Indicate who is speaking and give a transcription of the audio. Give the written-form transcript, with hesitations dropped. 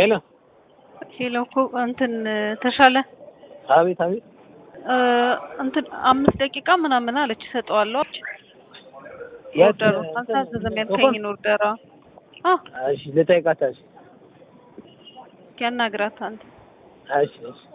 Speaker 1: ሄሎ
Speaker 2: ሄሎ እኮ እንትን ተሻለ
Speaker 1: አቤት አቤት
Speaker 2: እንትን 5 ደቂቃ ምናምን አለች ሰጠዋለሁ ኦርደሩ አንተ ያልከኝን ኦርደራ
Speaker 1: እሺ ልጠይቃት እሺ
Speaker 2: ያናግራት አንተ
Speaker 1: እሺ